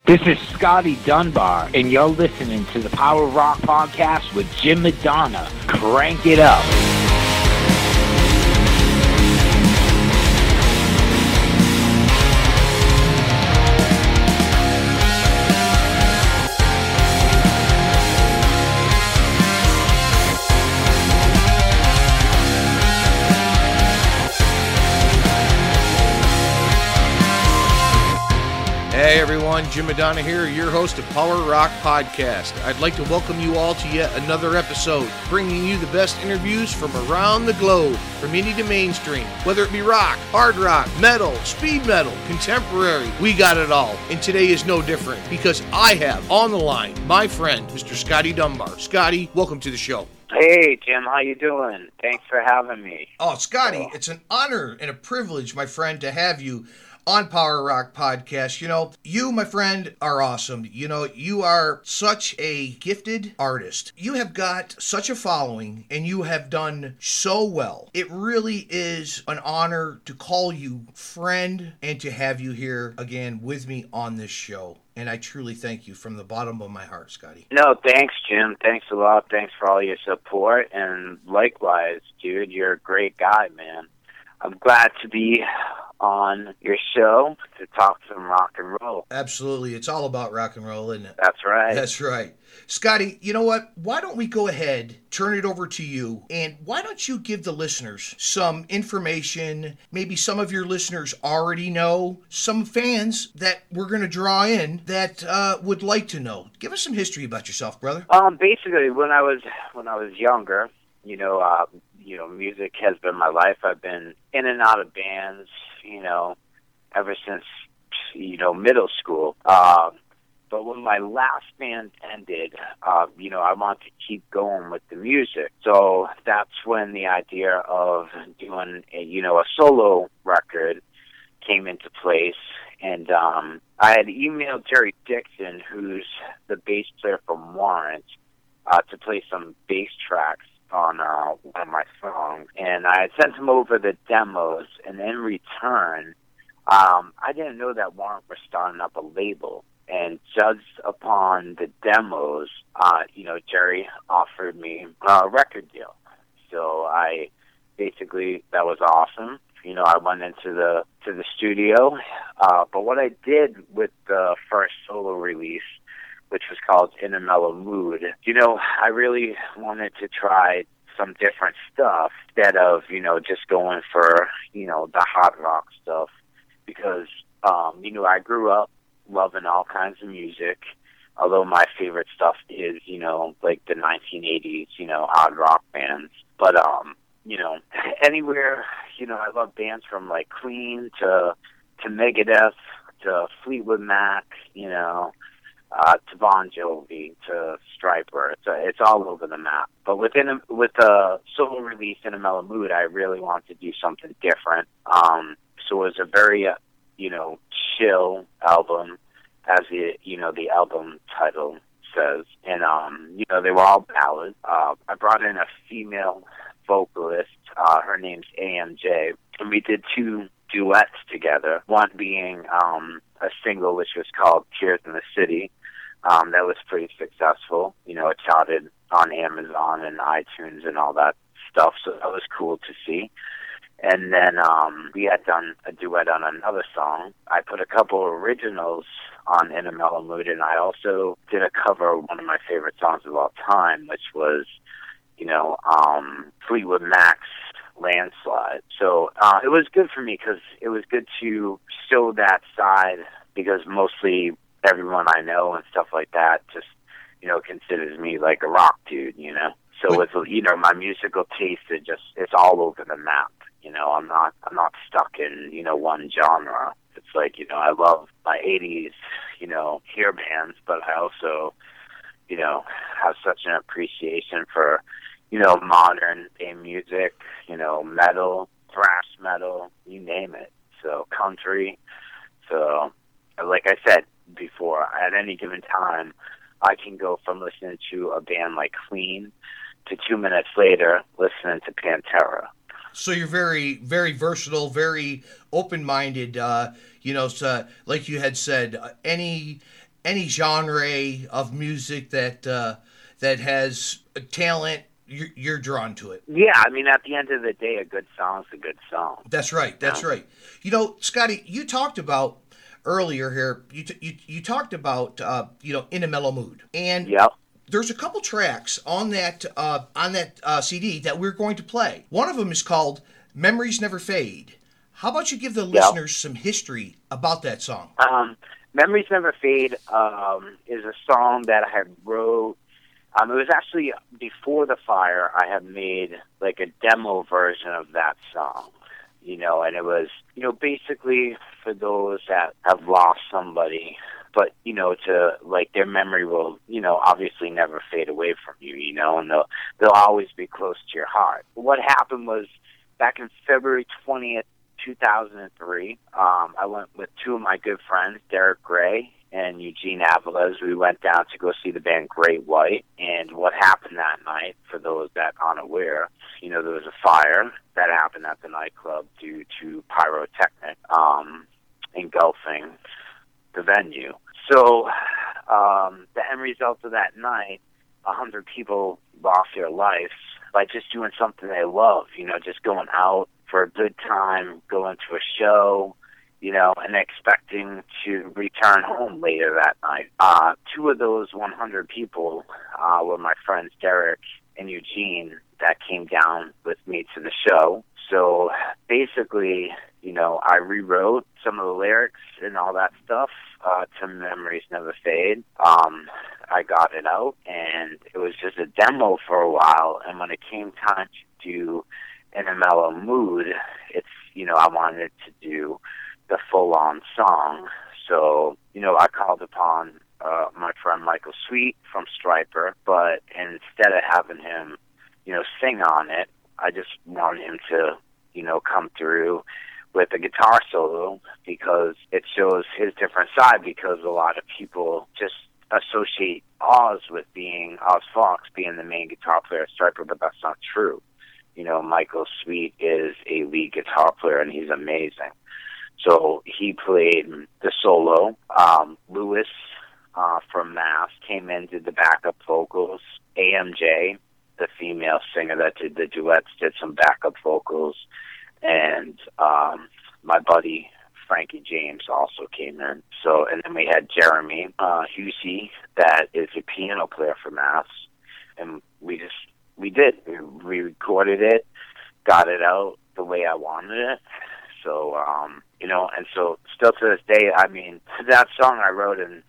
This is Scotty Dunbar, and you're listening to the Power Rock Podcast with Jim Madonna. Crank it up. Hey everyone, Jim Madonna here, your host of Power Rock Podcast. I'd like to welcome you all to yet another episode, bringing you the best interviews from around the globe, from indie to mainstream. Whether it be rock, hard rock, metal, speed metal, contemporary, we got it all. And today is no different, because I have on the line my friend, Mr. Scotty Dunbar. Scotty, welcome to the show. Hey, Jim, how you doing? Thanks for having me. Oh, Scotty, it's an honor and a privilege, my friend, to have you on Power Rock Podcast. You know, you, my friend, are awesome. You know, you are such a gifted artist. You have got such a following, and you have done so well. It really is an honor to call you friend and to have you here again with me on this show. And I truly thank you from the bottom of my heart, Scotty. No, thanks, Jim. Thanks a lot. Thanks for all your support. And likewise, dude, you're a great guy, man. I'm glad to be on your show to talk some rock and roll. Absolutely. It's all about rock and roll, isn't it? That's right. That's right. Scotty, you know what? Why don't we go ahead, turn it over to you, and why don't you give the listeners some information, maybe some of your listeners already know, some fans that we're going to draw in that would like to know. Give us some history about yourself, brother. Basically, when I was younger, music has been my life. I've been in and out of bands, ever since, middle school. But when my last band ended, I wanted to keep going with the music. So that's when the idea of doing, a solo record came into place. And I had emailed Jerry Dixon, who's the bass player from Warrant, to play some bass tracks on one of my songs, and I had sent him over the demos, and in return, I didn't know that Warrant was starting up a label, and judged upon the demos, Jerry offered me a record deal. So that was awesome. I went into the studio, but what I did with the first solo release, which was called In a Mellow Mood, I really wanted to try some different stuff instead of, just going for, the hard rock stuff. Because, I grew up loving all kinds of music, although my favorite stuff is, like the 1980s, hard rock bands. But, anywhere, I love bands from, like, Queen to Megadeth to Fleetwood Mac, to Bon Jovi, to Stryper. It's all over the map. But with the solo release In a Mellow Mood, I really wanted to do something different. So it was a very, chill album, as the album title says. And, they were all ballads. I brought in a female vocalist. Her name's AMJ. And we did two duets together, one being a single which was called Tears in the City. That was pretty successful. It charted on Amazon and iTunes and all that stuff, so that was cool to see. And then we had done a duet on another song. I put a couple originals on In a Mellow Mood, and I also did a cover of one of my favorite songs of all time, which was, Fleetwood Mac's Landslide. So it was good for me because it was good to show that side, because mostly everyone I know and stuff like that just, considers me like a rock dude, So with, my musical taste, it's all over the map. I'm not stuck in, one genre. It's like, I love my 80s, hair bands, but I also, have such an appreciation for, modern day music, metal, thrash metal, you name it. So country. So like I said before, at any given time, I can go from listening to a band like Queen to 2 minutes later listening to Pantera. So you're very, very versatile, very open-minded. So, like you had said, any any genre of music that that has a talent, you're drawn to it. Yeah, I mean, at the end of the day, a good song's a good song. That's right. That's right. You know, Scotty, you talked about earlier here. You talked about In a Mellow Mood, and Yep. there's a couple tracks on that CD that we're going to play. One of them is called "Memories Never Fade." How about you give the listeners some history about that song? Memories Never Fade is a song that I had wrote. It was actually before the fire. I had made like a demo version of that song, and it was, basically for those that have lost somebody, but, to like their memory will, obviously never fade away from you, and they'll always be close to your heart. What happened was back in February 20th, 2003, I went with two of my good friends, Derek Gray and Eugene Aviles. We went down to go see the band Great White, and what happened that night, for those that aren't aware, there was a fire that happened at the nightclub due to pyrotechnic engulfing the venue. So the end result of that night, 100 people lost their lives by just doing something they love, just going out for a good time, going to a show, and expecting to return home later that night. Two of those 100 people were my friends Derek and Eugene that came down with me to the show. So basically, I rewrote some of the lyrics and all that stuff to Memories Never Fade. I got it out, and it was just a demo for a while. And when it came time to do In a Mellow Mood, it's, I wanted to do the full-on song. So, I called upon my friend Michael Sweet from Stryper, but instead of having him, sing on it, I just wanted him to, come through with a guitar solo, because it shows his different side, because a lot of people just associate Oz with being Oz Fox being the main guitar player at Stryper, but that's not true. Michael Sweet is a lead guitar player, and he's amazing. So he played the solo. Lewis from Mass came in, did the backup vocals. AMJ, the female singer that did the duets, did some backup vocals. And my buddy Frankie James also came in. So, and then we had Jeremy Husey, that is a piano player for Mass. And we recorded it, got it out the way I wanted it. So, and so still to this day, I mean, that song I wrote in,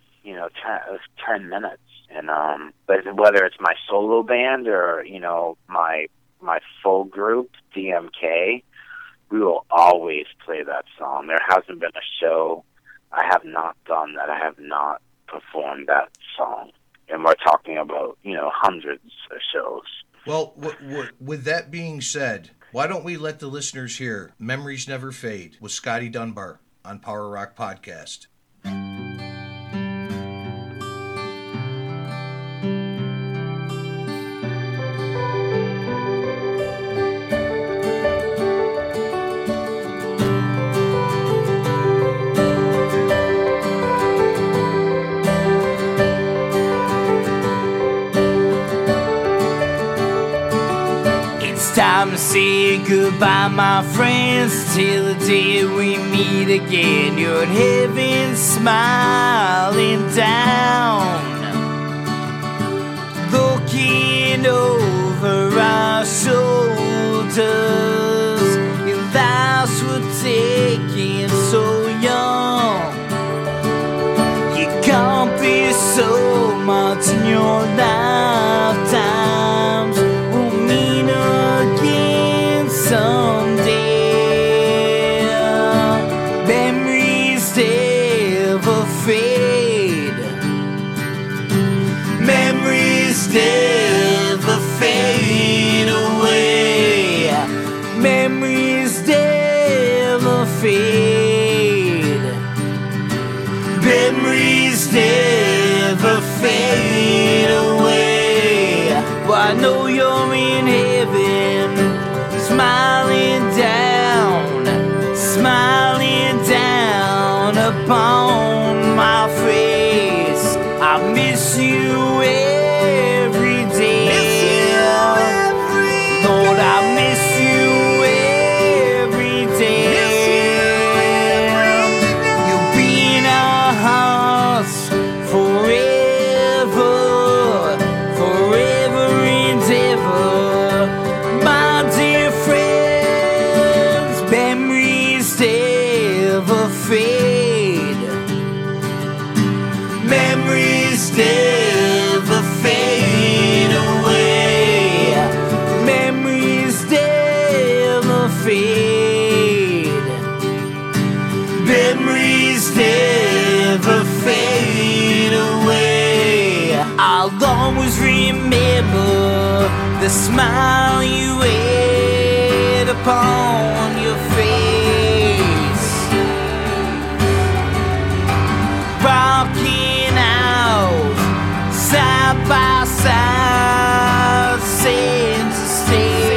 10 minutes. And, but whether it's my solo band or, my full group, DMK, we will always play that song. There hasn't been a show I have not done that I have not performed that song. And we're talking about, hundreds of shows. Well, with that being said, why don't we let the listeners hear Memories Never Fade with Scotty Dunbar on Power Rock Podcast. Time to say goodbye, my friends, till the day we meet again. You're in heaven, smiling down, looking over our shoulders. Your lives were taken so young. You can't be so much in your lifetimes. Someday, memories never fade. Memories never fade away. Memories never fade. Memories never fade away. Well, I know you're in heaven, smiling down upon my face. I miss you every day. Lord, I miss you every day. You'll be in our hearts forever, forever and ever. My dear friends, memories never fade. Memories never fade away. Memories never fade. Memories never fade away. I'll always remember the smile you had upon your face, rocking out side by side, center stage.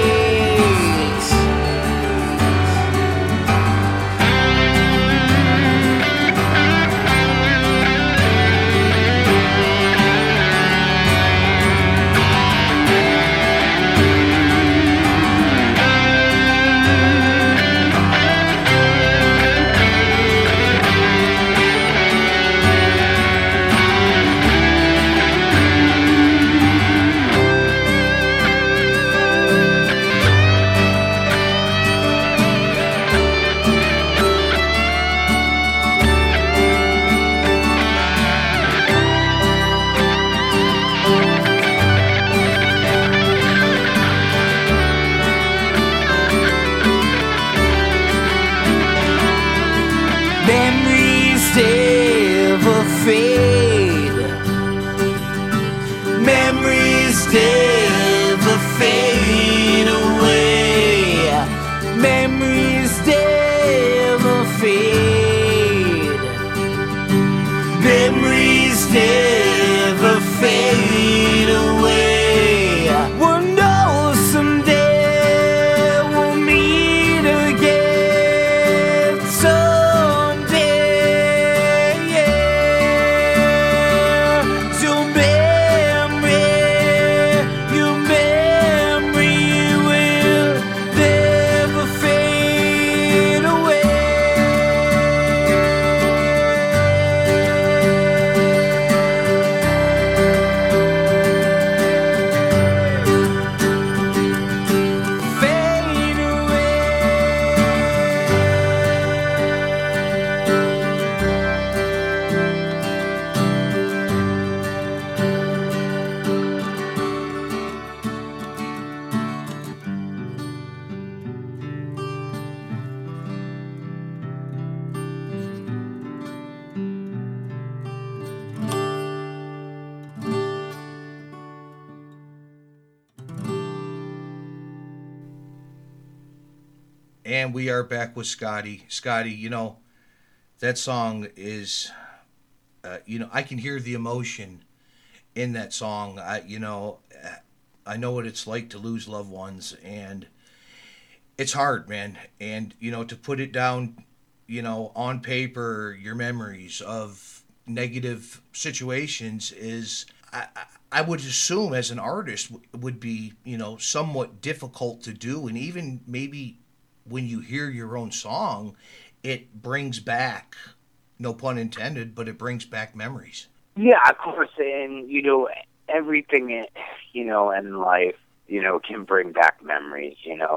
Memories never fade. Memories never fade away. Memories never fade. Memories never fade away. We'll know someday we'll meet again. Someday, yeah. Your memory will never fade away. Fade away. And we are back with Scotty. Scotty, that song is, I can hear the emotion in that song. I know what it's like to lose loved ones, and it's hard, man. And, to put it down, on paper, your memories of negative situations is, I would assume as an artist would be, somewhat difficult to do. And even maybe when you hear your own song, it brings back, no pun intended, but it brings back memories. Yeah, of course, and everything, in life, can bring back memories.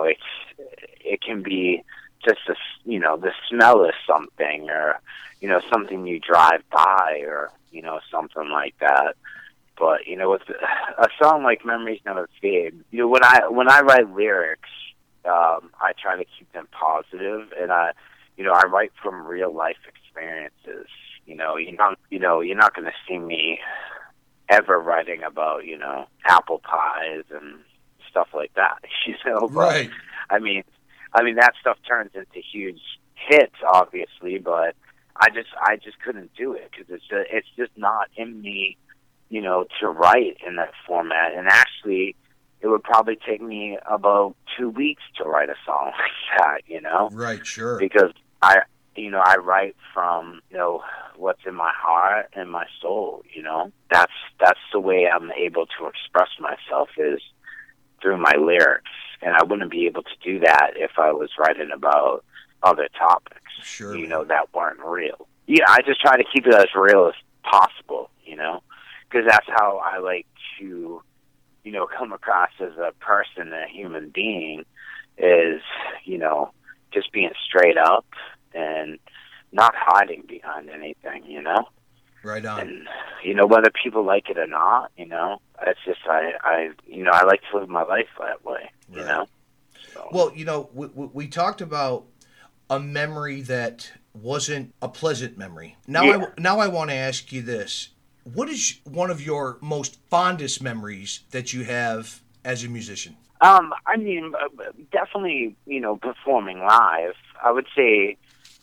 It can be just the smell of something, or something you drive by, or something like that. But with a song like "Memories Never Fade," when I write lyrics, I try to keep them positive, and I write from real life experiences. You're not going to see me ever writing about apple pies and stuff like that. But, right. I mean that stuff turns into huge hits, obviously, but I just couldn't do it because it's just not in me, to write in that format. And actually, it would probably take me about 2 weeks to write a song like that, Right, sure. Because I write from, what's in my heart and my soul, you know. That's the way I'm able to express myself, is through my lyrics. And I wouldn't be able to do that if I was writing about other topics, Sure, you know, that weren't real. Yeah, I just try to keep it as real as possible, you know, because that's how I like to, you know, come across as a person, a human being, is, you know, just being straight up and not hiding behind anything, you know. Right on. And, you know, whether people like it or not, you know, it's just, I like to live my life that way, you Right. know. So. Well, you know, we talked about a memory that wasn't a pleasant memory. Now, Yeah. now I want to ask you this. What is one of your most fondest memories that you have as a musician? I mean, definitely, you know, performing live. I would say,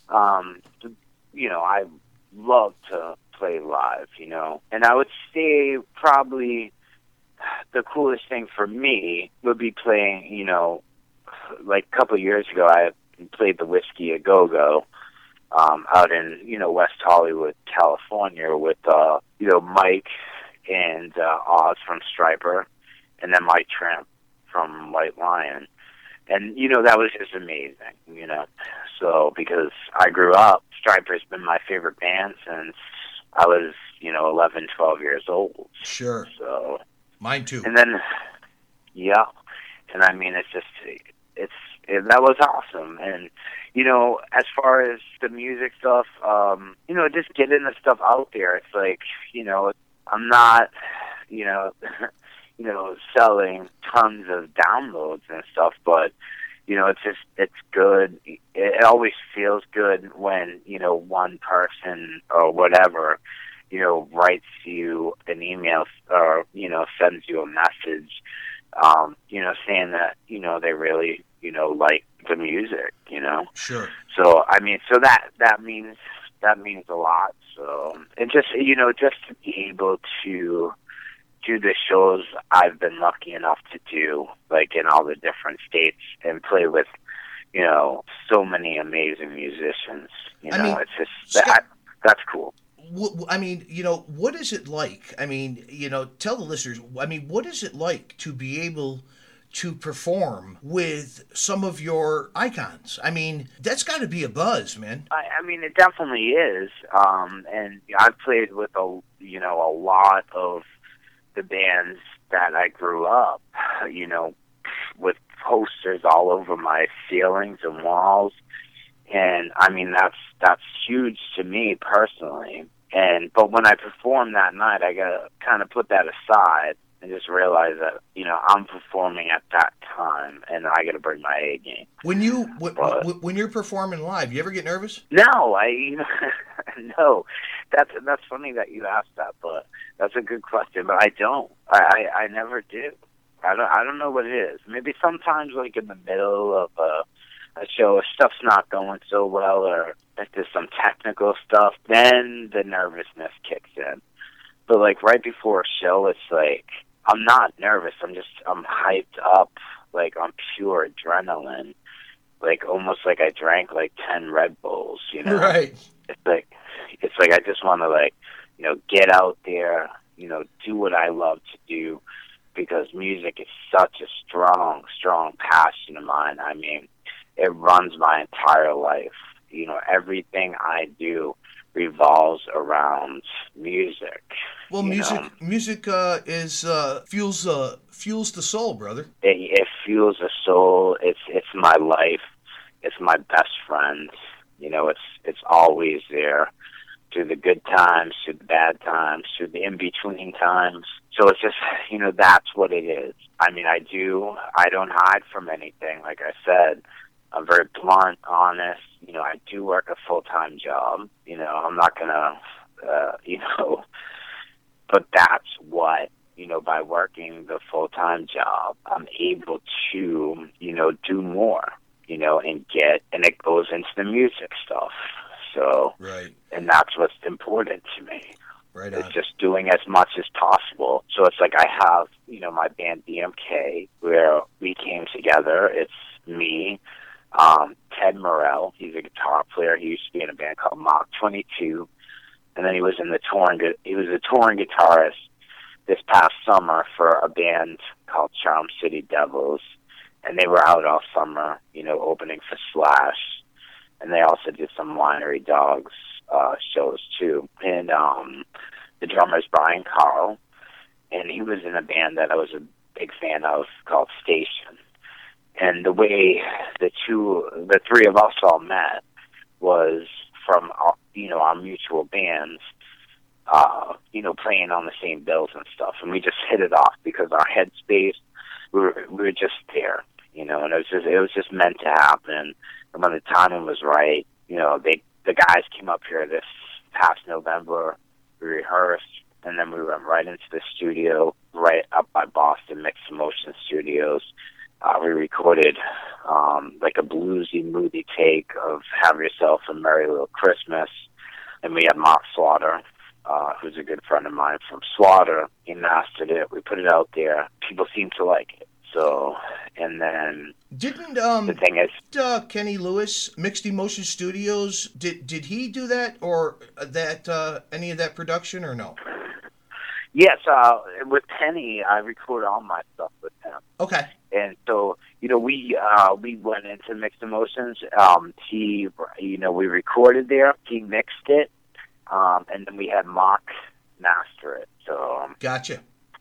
you know, I love to play live, you know. And I would say probably the coolest thing for me would be playing, you know, like a couple of years ago, I played the Whiskey A Go-Go out in, you know, West Hollywood, California with, you know, Mike and Oz from Striper, and then Mike Tramp from White Lion. And, you know, that was just amazing, you know. So, because I grew up, Striper's been my favorite band since I was, you know, 11, 12 years old. Sure. So. Mine too. And then, yeah. And I mean, that was awesome. And, you know, as far as the music stuff, you know, just getting the stuff out there. It's like, you know, I'm not, you know, you know, selling tons of downloads and stuff, but, you know, it's good. It always feels good when, you know, one person or whatever, you know, writes you an email or, you know, sends you a message, you know, saying that, you know, they really, you know, like the music, you know. Sure. So, I mean, so that means a lot. So, and just, you know, just to be able to do the shows I've been lucky enough to do, like in all the different states, and play with, you know, so many amazing musicians. You know, it's just that's cool. I mean, you know, what is it like? I mean, you know, tell the listeners, I mean, what is it like to be able to perform with some of your icons? I mean, that's got to be a buzz, man. I mean, it definitely is. And I've played with a lot of the bands that I grew up, you know, with posters all over my ceilings and walls. And I mean, that's huge to me personally. But when I perform that night, I gotta kind of put that aside and just realize that, you know, I'm performing at that time, and I got to bring my A game. When you're performing live, you ever get nervous? No, no. That's funny that you asked that, but that's a good question. But I don't. I never do. I don't know what it is. Maybe sometimes, like in the middle of a show, if stuff's not going so well, or if there's some technical stuff, then the nervousness kicks in. But like right before a show, it's like I'm not nervous. I'm hyped up, like on pure adrenaline, like almost like I drank like 10 Red Bulls, you know? Right. It's like I just want to, like, you know, get out there, you know, do what I love to do, because music is such a strong, strong passion of mine. I mean, it runs my entire life. You know, everything I do revolves around music. Well, music fuels the soul, brother. It fuels the soul. It's my life. It's my best friend. You know, it's always there, through the good times, through the bad times, through the in-between times. So it's just, you know, that's what it is. I mean, I don't hide from anything. Like I said, I'm very blunt, honest. You know, I do work a full-time job. You know, I'm not gonna, you know, but that's what, you know, by working the full-time job, I'm able to, you know, do more, you know, and it goes into the music stuff. So, right. And that's what's important to me. Right. It's just doing as much as possible. So it's like I have, you know, my band DMK, where we came together. It's me, Ted Morell. He's a guitar player. He used to be in a band called Mach 22. and then he was a touring guitarist this past summer for a band called Charm City Devils, and they were out all summer, opening for Slash, and they also did some Winery Dogs shows too. And the drummer is Brian Carl, and he was in a band that I was a big fan of called Station. And the way the three of us all met was from our mutual bands, playing on the same bills and stuff, and we just hit it off because our headspace, we were just there, and it was just meant to happen. And when the timing was right, the guys came up here this past November. We rehearsed, and then we went right into the studio, right up by Boston Mix Emotion Studios. We recorded like a bluesy, moody take of "Have Yourself a Merry Little Christmas," and we had Mark Slaughter, who's a good friend of mine from Slaughter. He mastered it. We put it out there. People seemed to like it. So, and then didn't the thing is, Kenny Lewis, Mixed Emotion Studios, did he do that, or that any of that production, or no? Yes, with Kenny, I record all my stuff with him. Okay. And so, we went into Mixed Emotions. We recorded there. He mixed it, and then we had Mark master it. So gotcha.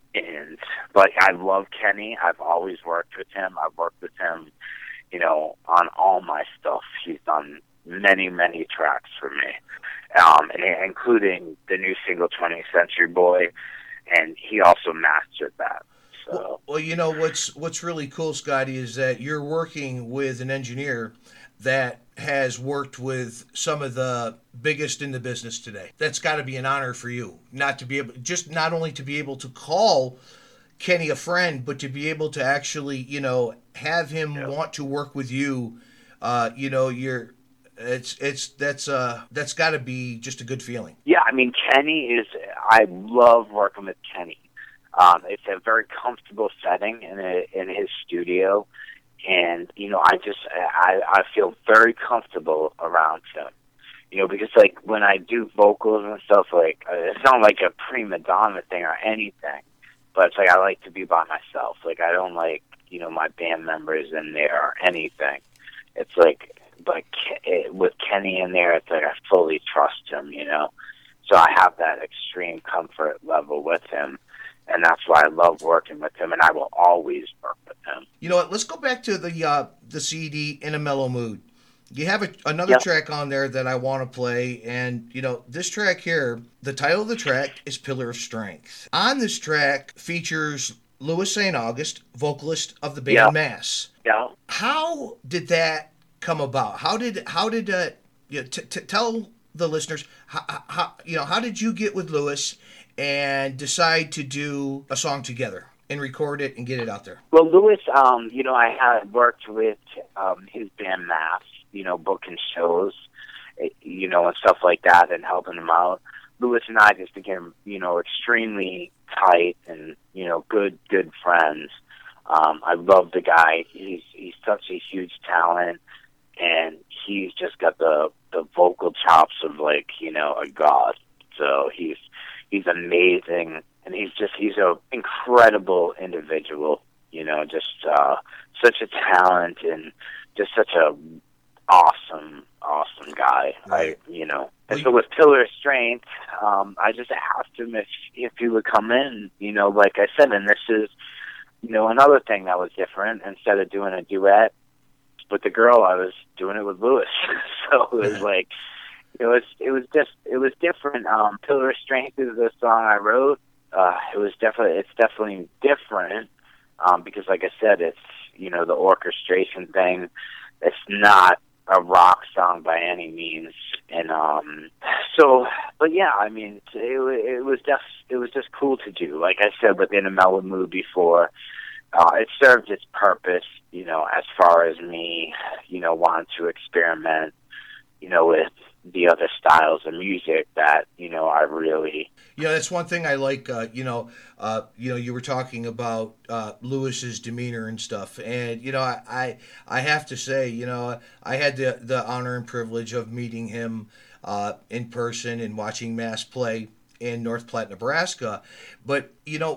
But I love Kenny. I've always worked with him. I've worked with him, on all my stuff. He's done many, many tracks for me, including the new single 20th Century Boy, and he also mastered that. So. Well, what's really cool, Scotty, is that you're working with an engineer that has worked with some of the biggest in the business today. That's got to be an honor for you, not only to be able to call Kenny a friend, but to be able to actually, have him want to work with you. That's got to be just a good feeling. Yeah, I mean, I love working with Kenny. It's a very comfortable setting in his studio. And, I feel very comfortable around him, because, like, when I do vocals and stuff, like, it's not like a prima donna thing or anything, but it's like I like to be by myself. Like, I don't like, my band members in there or anything. It's like with Kenny in there, it's like I fully trust him, So I have that extreme comfort level with him. And that's why I love working with him, and I will always work with him. You know what? Let's go back to the CD, In a Mellow Mood. You have another track on there that I want to play, and, this track here, the title of the track is Pillar of Strength. On this track features Louis St. August, vocalist of the band Mass. Yeah. How did that come about? How did tell the listeners, how did you get with Louis and decide to do a song together and record it and get it out there? Well, Louis, I had worked with his band Mass, booking shows, and stuff like that and helping him out. Louis and I just became, extremely tight and, good friends. I love the guy. He's such a huge talent, and he's just got the vocal chops of, like, a god. So he's amazing, and he's an incredible individual, just such a talent and just such a awesome guy. Right. And so with Pillar of Strength, I just asked him if he would come in, like I said, and this is, another thing that was different. Instead of doing a duet with the girl, I was doing it with Louis. So it was like, it was different. Pillar of Strength is the song I wrote. It's definitely different, because like I said, it's, the orchestration thing. It's not a rock song by any means. And, but yeah, I mean, it was just cool to do. Like I said, within a mellow mood before, it served its purpose, as far as me, wanting to experiment, with the other styles of music that, I really... that's one thing I like, you were talking about Louis's demeanor and stuff. And, I have to say, I had the honor and privilege of meeting him in person and watching Mass play in North Platte, Nebraska. But,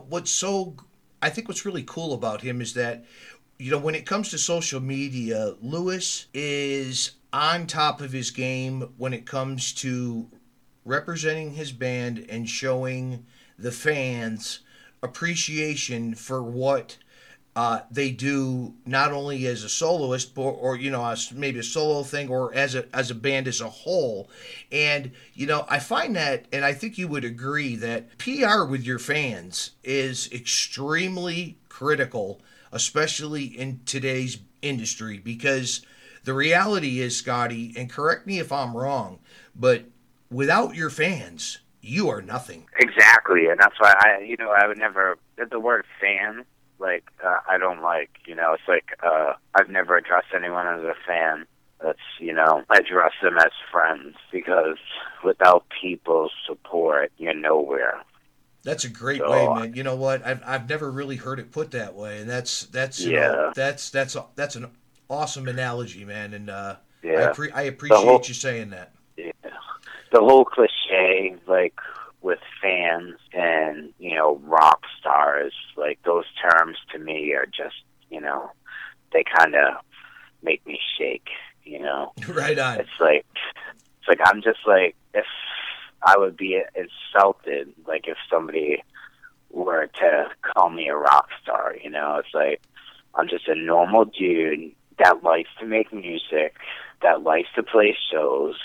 I think what's really cool about him is that, when it comes to social media, Lewis is on top of his game when it comes to representing his band and showing the fans appreciation for what they do, not only as a soloist, or maybe a solo thing, or as a band as a whole. And I find that, and I think you would agree, that PR with your fans is extremely critical, especially in today's industry, because the reality is, Scotty, and correct me if I'm wrong, but without your fans, you are nothing. Exactly, and that's why I would never, the word fan, I don't like, it's like, I've never addressed anyone as a fan. That's, I address them as friends, because without people's support, you're nowhere. That's a great way, man. You know what? I've never really heard it put that way, and that's that's an awesome analogy, man. And I appreciate you saying that. Yeah. The whole cliche, with fans and rock stars, those terms to me are just, they kind of make me shake. Right on. It's like I'm just if I would be insulted, if somebody were to call me a rock star, it's like I'm just a normal dude that likes to make music, that likes to play shows,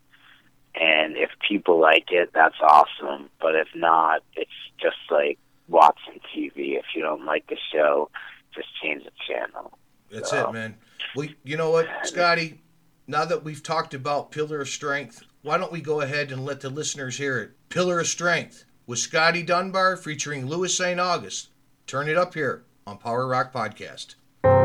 and if people like it, that's awesome. But if not, it's just like watching TV. If you don't like the show, just change the channel. That's it, man. Well, you know what, Scotty? Now that we've talked about Pillar of Strength, why don't we go ahead and let the listeners hear it? Pillar of Strength with Scotty Dunbar featuring Louis St. August. Turn it up here on Power Rock Podcast.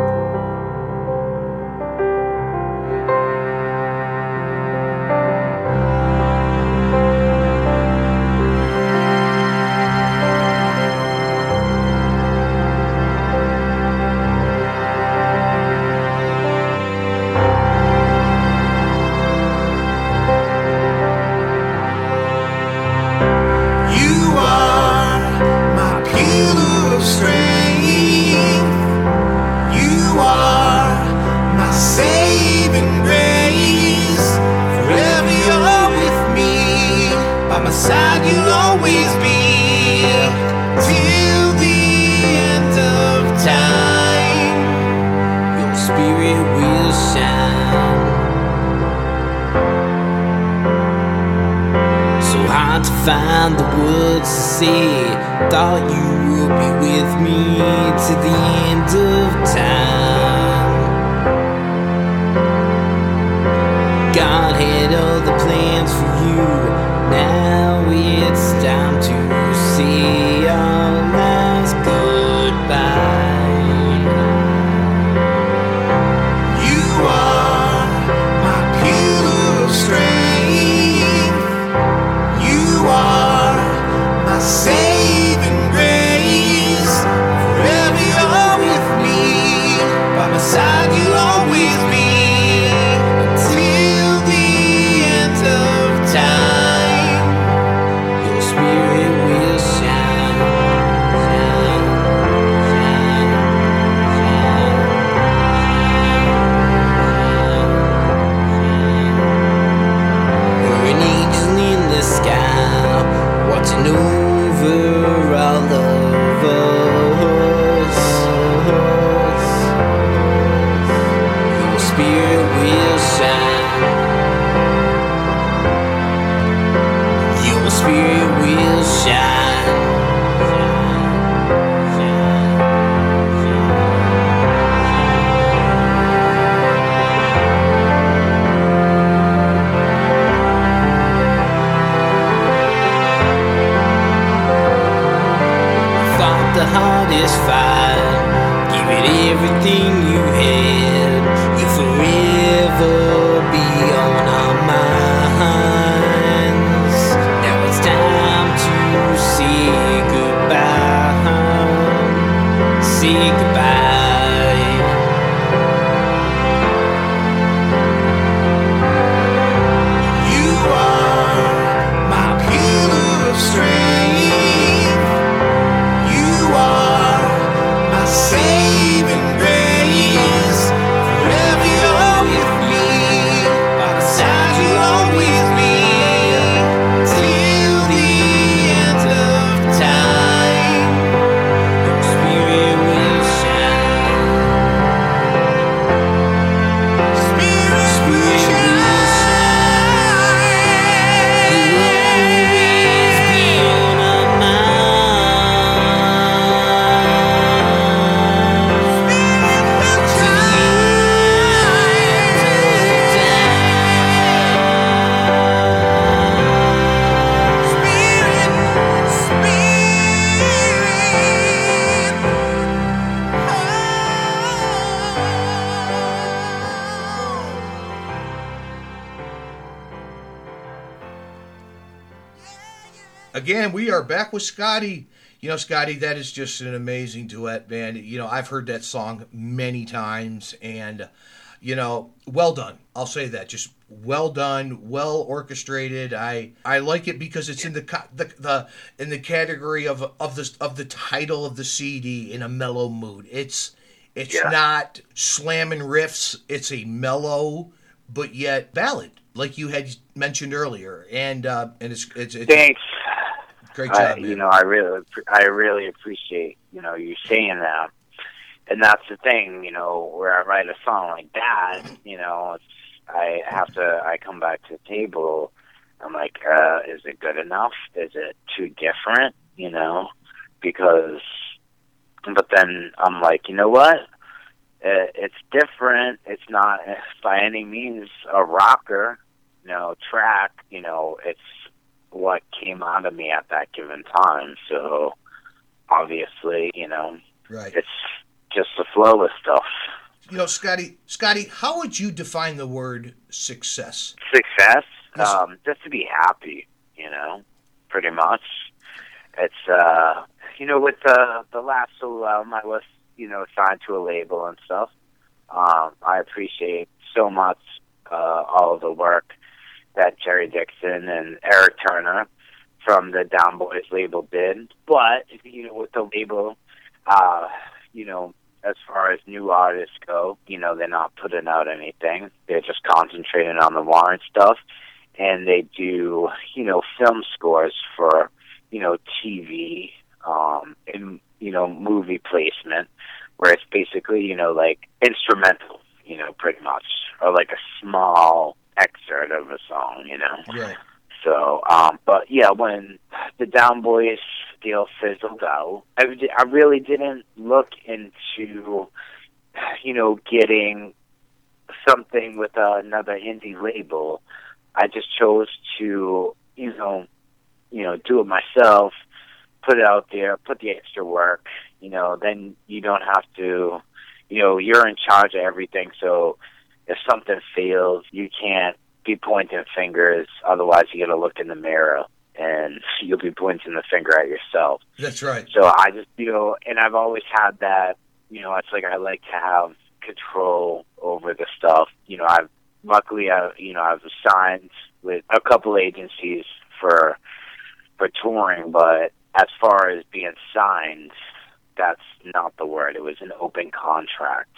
Find the words to say, thought you would be with me to the end of time. God had other plans for you, now it's time to say our last goodbye. You are my pillar of strength. You are my saving grace. Forever you're with me. By my side you'll always be. Until the end of time, your spirit will shine, shine, shine, shine, shine. You're an angel in the sky, watching over all of us. Your spirit will shine. Your spirit will shine. Fought the hardest fight, give it everything you had. You'll forever be on our minds. Now it's time to say goodbye. Say goodbye. You are Again, we are back with Scotty. You know, Scotty, that is just an amazing duet, man. You know, I've heard that song many times, and well done. I'll say that, just well done, well orchestrated. I like it because it's in the in the category of the title of the CD, in a mellow mood. It's not slamming riffs. It's a mellow but yet ballad, like you had mentioned earlier, and it's thanks. Great job, man. I really appreciate you saying that. And that's the thing, where I write a song like that, I come back to the table, I'm like, is it good enough? Is it too different? But then I'm like, you know what? It's different. It's not by any means a rocker, track, it's what came out of me at that given time. So obviously, right. It's just the flow of stuff. Scotty, how would you define the word success? Success? Yes. Just to be happy, pretty much. It's, with the last solo album, I was, signed to a label and stuff. I appreciate so much all of the work that Jerry Dixon and Eric Turner from the Down Boys label did. But, with the label, as far as new artists go, they're not putting out anything. They're just concentrating on the Warrant stuff. And they do, film scores for, TV, and, movie placement, where it's basically, like instrumental, pretty much, or like a small excerpt of a song, Right. So, but yeah, when the Down Boys deal fizzled out, I really didn't look into, getting something with another indie label. I just chose to, do it myself, put it out there, put the extra work, then you don't have to, you're in charge of everything. So if something fails, you can't be pointing fingers. Otherwise, you got to look in the mirror and you'll be pointing the finger at yourself. That's right. So I just, and I've always had that, it's like I like to have control over the stuff. I've signed with a couple agencies for touring, but as far as being signed, that's not the word. It was an open contract,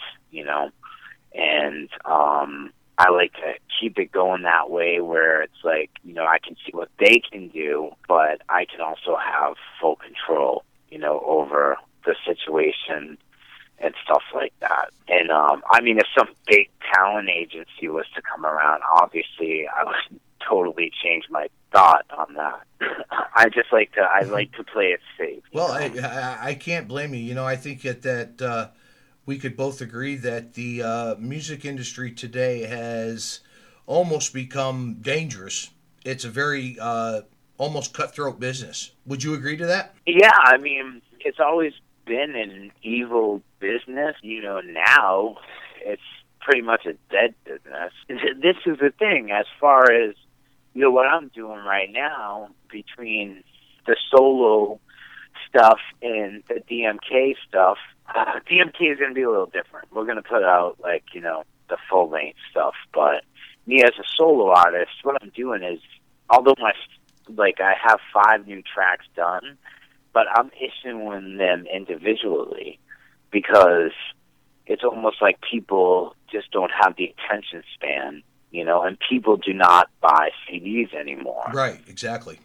and I like to keep it going that way where it's like, I can see what they can do, but I can also have full control, over the situation and stuff like that. And, if some big talent agency was to come around, obviously I would totally change my thought on that. I like to play it safe. Well, I can't blame you. I think that we could both agree that the music industry today has almost become dangerous. It's a very almost cutthroat business. Would you agree to that? Yeah, it's always been an evil business. Now it's pretty much a dead business. This is the thing, as far as, what I'm doing right now, between the solo stuff and the DMK stuff, DMK is going to be a little different. We're going to put out, the full-length stuff, but me as a solo artist, what I'm doing is, although I have 5 new tracks done, but I'm issuing them individually because it's almost like people just don't have the attention span, and people do not buy CDs anymore. Right, exactly.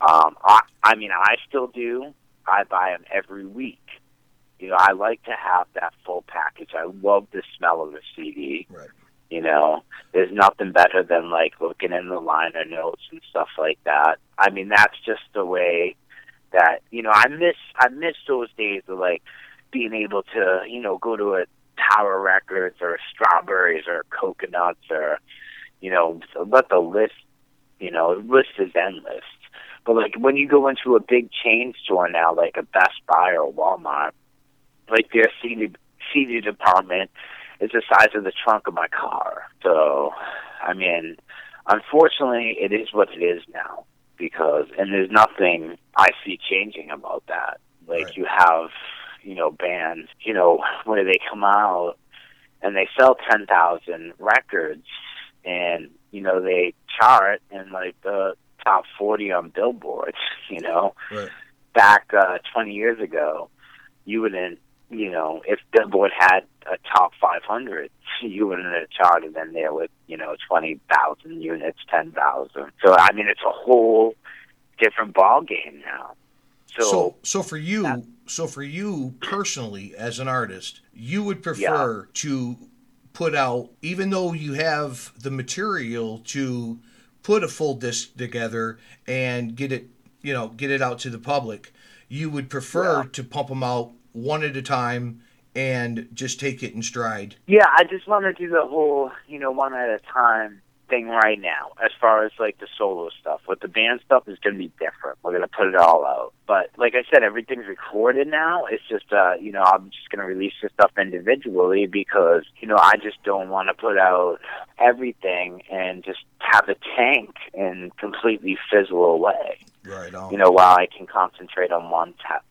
I still do. I buy them every week. I like to have that full package. I love the smell of the CD. Right. There's nothing better than looking in the liner notes and stuff like that. That's just the way that, I miss those days of being able to, go to a Tower Records or Strawberries or Coconuts or, let the list, list is endless. But when you go into a big chain store now, like a Best Buy or Walmart, their CD department is the size of the trunk of my car. So, unfortunately, it is what it is now. because, and there's nothing I see changing about that. Like, right. you have, bands, where they come out and they sell 10,000 records, and, they chart in, like, the top 40 on Billboard, Right. Back 20 years ago, you wouldn't, if Billboard had a top 500, you wouldn't have charted in there with, 20,000 units, 10,000. So, I mean, it's a whole different ball game now. So for you personally, as an artist, you would prefer to put out, even though you have the material to put a full disc together and get it out to the public, you would prefer to pump them out one at a time and just take it in stride. Yeah, I just want to do the whole, one at a time thing right now, as far as, like, the solo stuff. With the band stuff is going to be different. We're going to put it all out. But, like I said, everything's recorded now. It's just, I'm just going to release this stuff individually because, I just don't want to put out everything and just have a tank and completely fizzle away. Right on. While I can concentrate on one,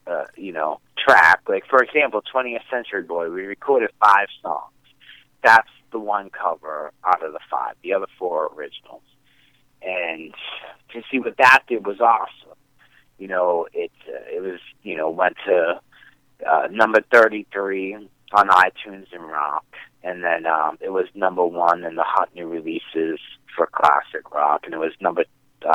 track. Like, for example, 20th Century Boy, we recorded 5 songs. That's the one cover out of the 5. The other 4 are originals. And to see what that did was awesome. It was, went to number 33 on iTunes and rock. And then it was number 1 in the hot new releases for classic rock. And it was number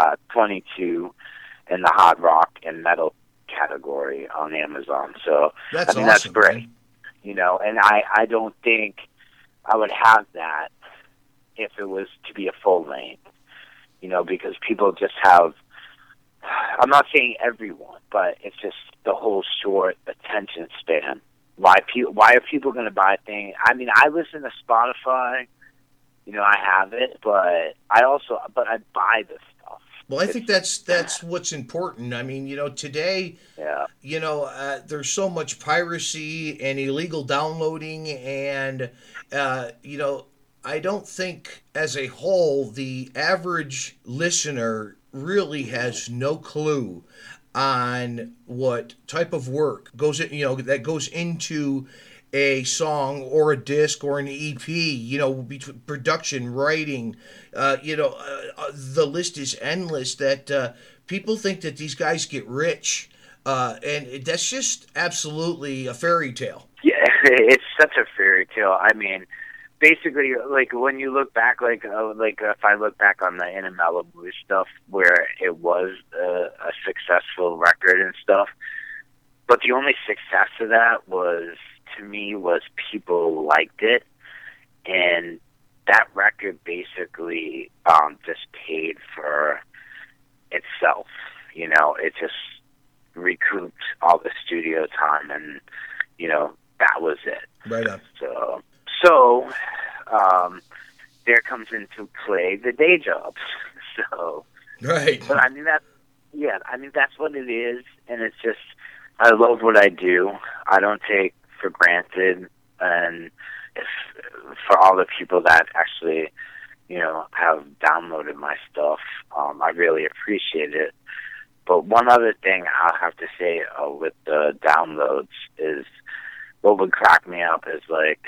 22 in the hard rock and metal category on Amazon. So, that's awesome, that's great. Man. And I don't think I would have that if it was to be a full length, because people just have, I'm not saying everyone, but it's just the whole short attention span. Why are people going to buy things? I mean, I listen to Spotify, I have it, but I buy this stuff. Well, I think that's what's important. I mean, today, there's so much piracy and illegal downloading, and, I don't think as a whole the average listener really has no clue on what type of work goes in, that goes into a song or a disc or an EP, between production, writing, the list is endless, that people think that these guys get rich, and that's just absolutely a fairy tale. Yeah, it's such a fairy tale. I mean, basically, like, when you look back, like if I look back on the In a Malibu stuff, where it was a successful record and stuff, but the only success of that was people liked it, and that record basically just paid for itself. It just recouped all the studio time, and that was it. Right up. So there comes into play the day jobs. So right. But I mean that's what it is, and it's just, I love what I do. I don't take for granted, and for all the people that actually, have downloaded my stuff, I really appreciate it. But one other thing I'll have to say with the downloads is, what would crack me up is, like,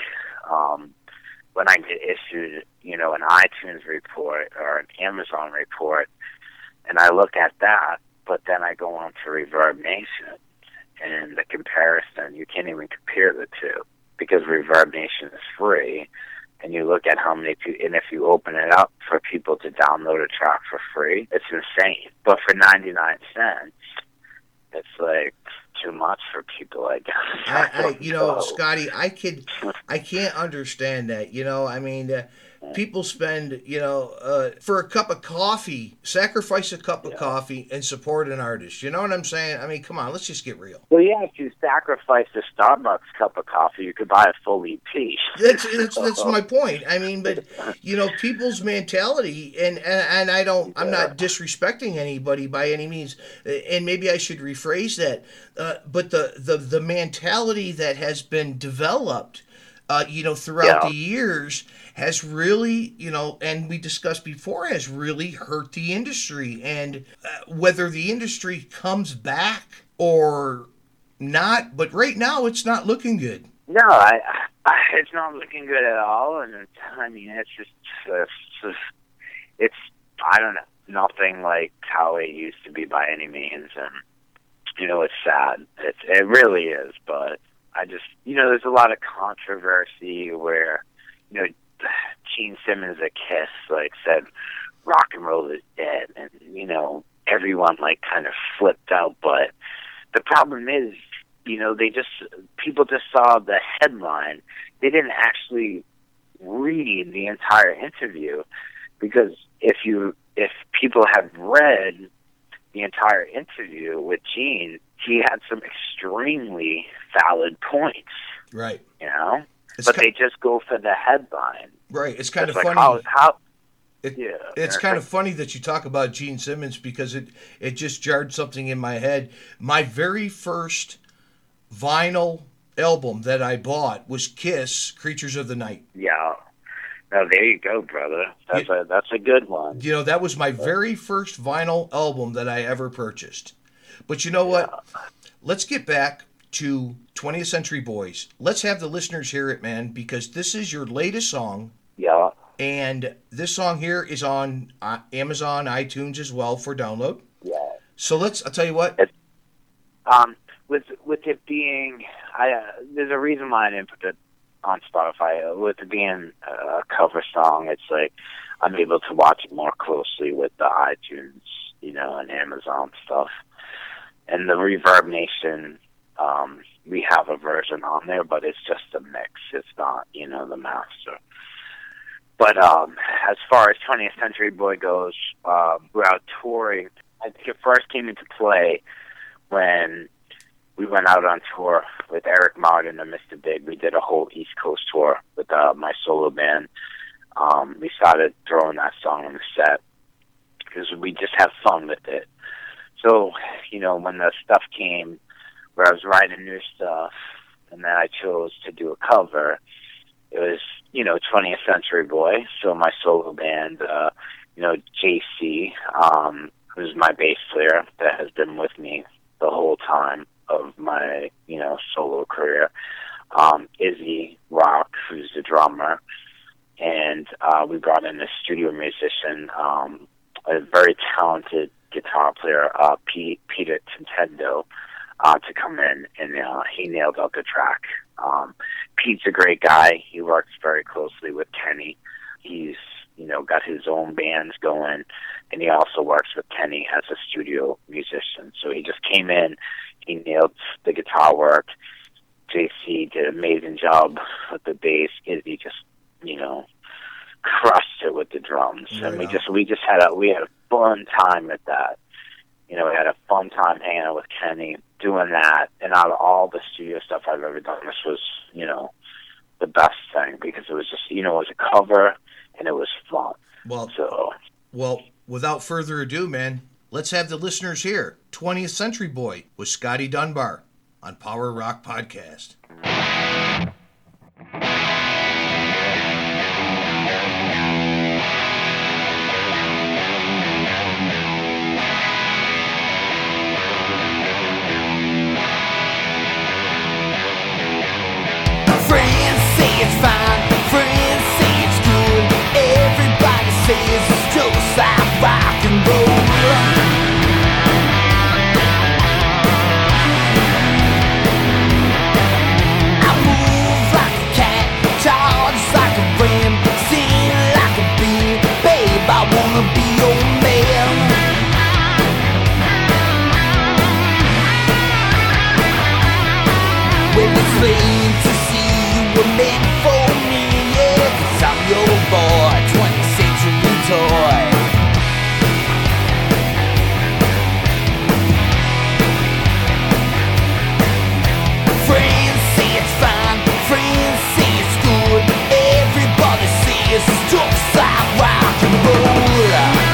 when I get issued, an iTunes report or an Amazon report, and I look at that, but then I go on to Reverb Nation, and the comparison, you can't even compare the two, because Reverb Nation is free, and you look at how many people, and if you open it up for people to download a track for free, it's insane. But for 99 cents, it's like too much for people, I guess. Scotty, I can't understand that. I mean, people spend, for a cup of coffee, sacrifice a cup of coffee and support an artist. You know what I'm saying? I mean, come on, let's just get real. Well, yeah, if you sacrifice a Starbucks cup of coffee, you could buy a full EP. That's my point. I mean, but people's mentality, and I'm not disrespecting anybody by any means, and maybe I should rephrase that. But the mentality that has been developed throughout the years has really, and we discussed before, has really hurt the industry. And whether the industry comes back or not, but right now it's not looking good. No, it's not looking good at all. And it's just, I don't know, nothing like how it used to be by any means. And, it's sad. It really is. But I just, there's a lot of controversy where, Gene Simmons at Kiss, said rock and roll is dead. And, everyone, kind of flipped out. But the problem is, people just saw the headline. They didn't actually read the entire interview, because if people had read the entire interview with Gene, he had some extremely valid points. Right. They just go for the headline. Right. It's kind of funny. It's kind of funny that you talk about Gene Simmons, because it just jarred something in my head. My very first vinyl album that I bought was Kiss, Creatures of the Night. Yeah. Oh, there you go, brother. That's a good one. That was my very first vinyl album that I ever purchased. But you know what? Let's get back to 20th Century Boys. Let's have the listeners hear it, man, because this is your latest song. Yeah. And this song here is on Amazon, iTunes as well for download. Yeah. So I'll tell you what. With it being, there's a reason why I didn't put it on Spotify. With it being a cover song, it's I'm able to watch it more closely with the iTunes, and Amazon stuff. And the Reverb Nation, we have a version on there, but it's just a mix. It's not, the master. But as far as 20th Century Boy goes, we're out touring. I think it first came into play when we went out on tour with Eric Martin and Mr. Big. We did a whole East Coast tour with my solo band. We started throwing that song on the set because we just have fun with it. So, when the stuff came where I was writing new stuff and then I chose to do a cover, it was, 20th Century Boy. So my solo band, JC, who's my bass player that has been with me the whole time of my, solo career. Izzy Rock, who's the drummer. And we brought in a studio musician, a very talented guitar player, Peter Tintendo, to come in, and he nailed out the track. Pete's a great guy. He works very closely with Kenny. He's, got his own bands going, and he also works with Kenny as a studio musician. So he just came in, he nailed the guitar work. JC did an amazing job with the bass. Izzy just, crushed it with the drums. Right. And we had a fun time with that. We had a fun time hanging out with Kenny, doing that. And out of all the studio stuff I've ever done, this was, the best thing, because it was just, it was a cover and it was fun. Well, without further ado, man, let's have the listeners hear 20th Century Boy with Scotty Dunbar on Power Rock Podcast. It's fine, friends say it's good. Everybody says it's just like rock and roll. I move like a cat, charge like a ram, sing like a bee. Babe, I wanna be your man. Well, it's plain to see you were meant for me, yeah, 'cause I'm your boy, 20th century toy. Friends say it's fine, friends say it's good. Everybody says it's just like rock and roll.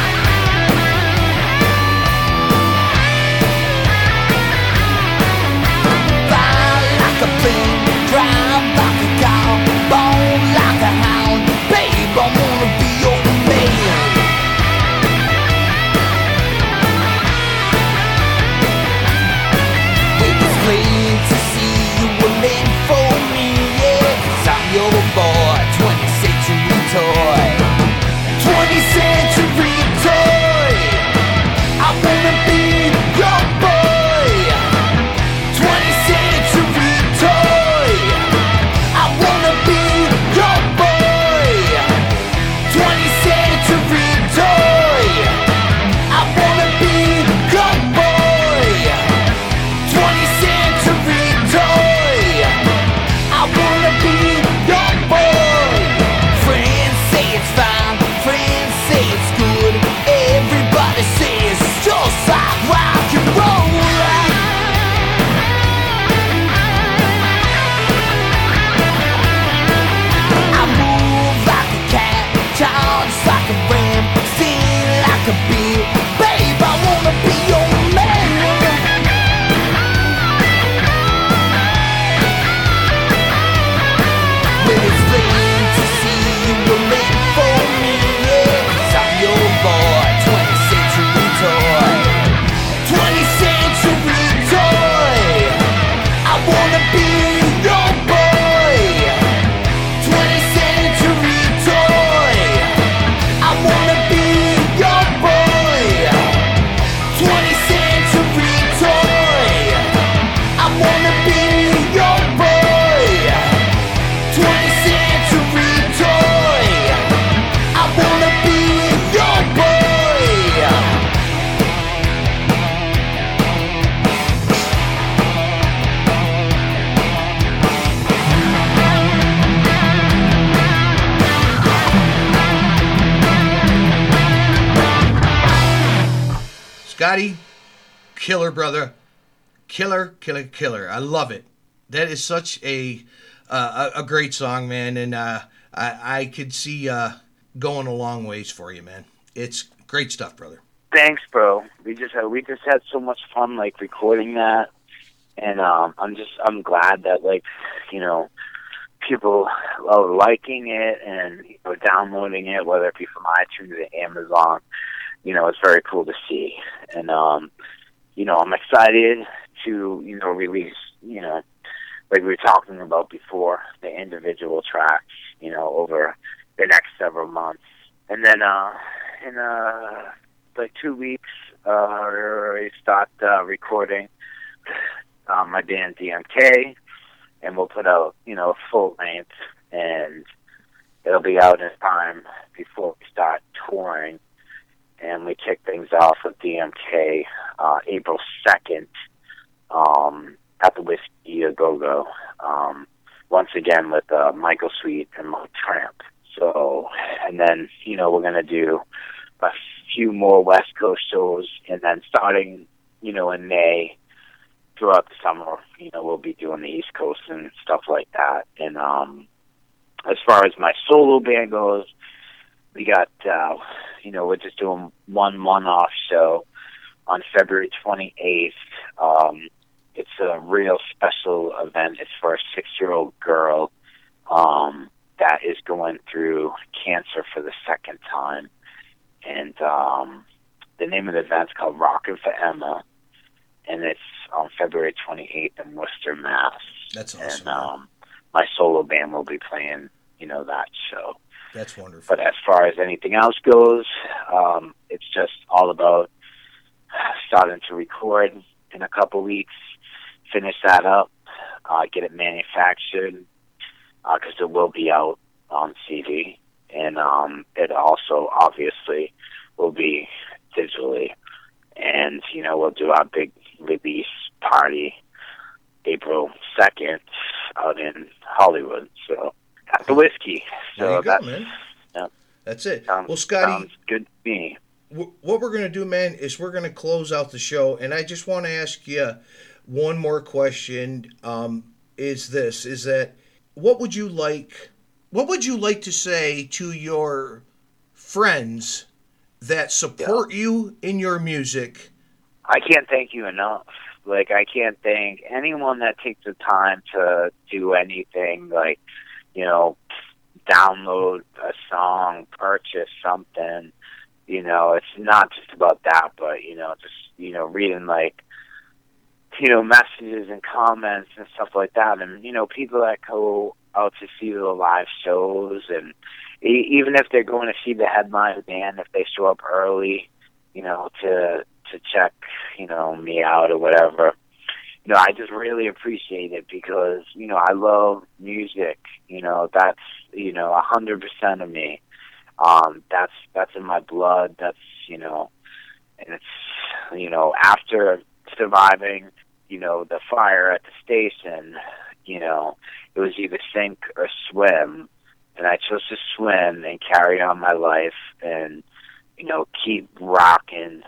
Fly like a plane, drive like a car. Scotty, killer, brother. Killer, killer, killer. I love it. That is such a great song, man, and I could see going a long ways for you, man. It's great stuff, brother. Thanks, bro. We just had so much fun, like, recording that, and I'm glad that, like, you know, people are liking it and, you know, downloading it, whether it be from iTunes or Amazon. You know, it's very cool to see, and you know, I'm excited to, you know, release, you know, like we were talking about before, the individual tracks, you know, over the next several months. And then in like 2 weeks, we start recording my band DMK, and we'll put out, you know, a full length, and it'll be out in time before we start touring. And we kick things off with DMK April 2nd at the Whiskey A Go-Go, once again with Michael Sweet and Mike Tramp. So, and then, you know, we're going to do a few more West Coast shows, and then starting, you know, in May, throughout the summer, you know, we'll be doing the East Coast and stuff like that. And as far as my solo band goes, we got, you know, we're just doing one-off show on February 28th. It's a real special event. It's for a 6-year-old girl that is going through cancer for the second time. And the name of the event's called Rockin' for Emma, and it's on February 28th in Worcester, Mass. That's awesome. And my solo band will be playing, you know, that show. That's wonderful. But as far as anything else goes, it's just all about starting to record in a couple weeks, finish that up, get it manufactured, because it will be out on CD, and it also obviously will be digitally. And, you know, we'll do our big release party April 2nd out in Hollywood. So, at the Whiskey. So there you go, man. Yeah. That's it. Well, Scotty, sounds good to me. What we're going to do, man, is we're going to close out the show, and I just want to ask you one more question. Is that what would you like to say to your friends that support you in your music? I can't thank you enough. Like, I can't thank anyone that takes the time to do anything, like, you know, download a song, purchase something. You know, it's not just about that, but, you know, just, you know, reading, like, you know, messages and comments and stuff like that. And, you know, people that go out to see the live shows, and even if they're going to see the headline band, if they show up early, you know, to check, you know, me out or whatever, you know, I just really appreciate it, because, you know, I love music. You know, that's, you know, 100% of me. That's in my blood. That's, you know, and it's, you know, after surviving, you know, the fire at the station, you know, it was either sink or swim, and I chose to swim and carry on my life and, you know, keep rocking,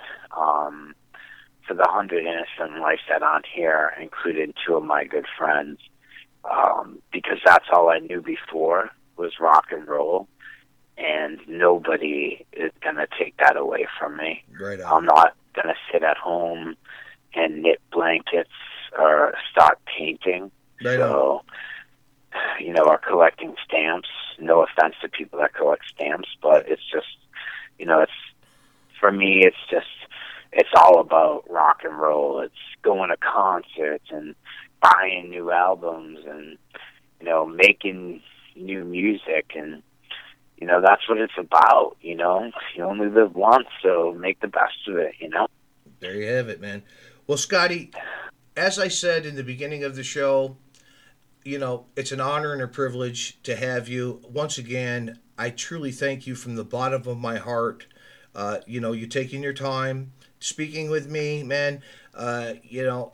for the 100 innocent lives that aren't here, including 2 of my good friends, because that's all I knew before was rock and roll, and nobody is going to take that away from me. Right on. I'm not going to sit at home and knit blankets or start painting. Right so, you know, or collecting stamps. No offense to people that collect stamps, but it's just, you know, it's, for me, it's all about rock and roll. It's going to concerts and buying new albums and, you know, making new music, and, you know, that's what it's about. You know, you only live once, so make the best of it, you know? There you have it, man. Well, Scotty, as I said in the beginning of the show, you know, it's an honor and a privilege to have you. Once again, I truly thank you from the bottom of my heart. You know, you taking your time, speaking with me, man. You know,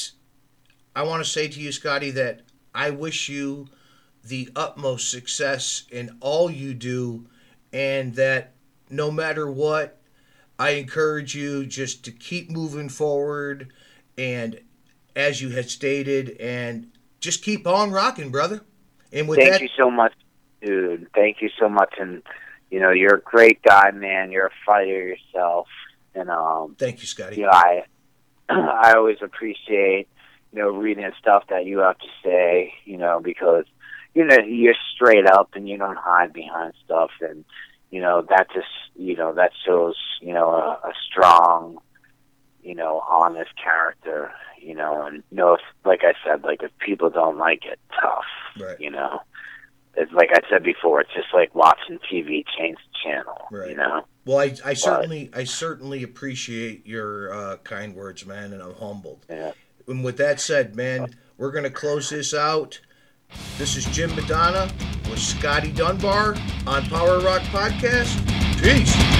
I want to say to you, Scotty, that I wish you the utmost success in all you do, and that no matter what, I encourage you just to keep moving forward, and as you had stated, and just keep on rocking, brother. And with Thank you so much, dude. Thank you so much. And, you know, you're a great guy, man. You're a fighter yourself. And, thank you, Scotty. You know, I always appreciate, you know, reading stuff that you have to say, you know, because, you know, you're straight up and you don't hide behind stuff. And, you know, that just, you know, that shows, you know, a strong, you know, honest character, you know, and, you know, if, like I said, like, if people don't like it, tough, right. You know. It's like I said before, it's just like watching TV change the channel, right. You know. Well, I certainly appreciate your kind words, man, and I'm humbled. Yeah. And with that said, man, we're going to close this out. This is Jim Madonna with Scotty Dunbar on Power Rock Podcast. Peace.